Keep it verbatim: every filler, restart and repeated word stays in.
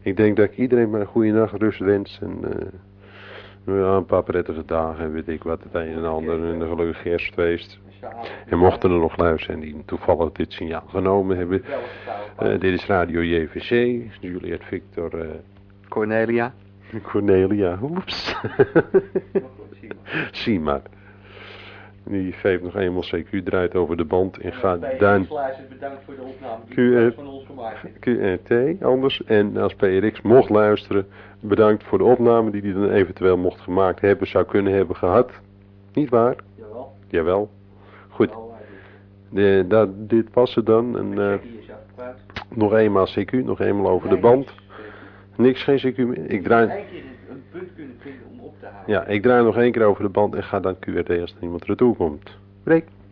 Ik denk dat ik iedereen maar een goede nacht rust wens. En uh, ja, een paar prettige dagen en weet ik wat. Het een en ander. En een gelukkig kerstfeest. En mochten er nog luisteren die toevallig dit signaal genomen hebben. Uh, dit is Radio J V C. Juliet Victor. Uh, Cornelia. Cornelia. Oeps. Zie maar. Die geeft nog eenmaal C Q, draait over de band en gaat dan bedankt voor de opname die Q, van ons gemaakt heeft. Q R T anders. En als P R X mocht luisteren, bedankt voor de opname die hij dan eventueel mocht gemaakt hebben, zou kunnen hebben gehad. Niet waar? Jawel. Jawel. Goed. De, dat, dit was het dan. En, uh, nog eenmaal C Q, nog eenmaal over de band. Niks, geen C Q meer. Ik draai... een punt kunnen vinden om op te halen. Ja, ik draai nog één keer over de band en ga dan Q R T als er iemand er naartoe komt. Breek.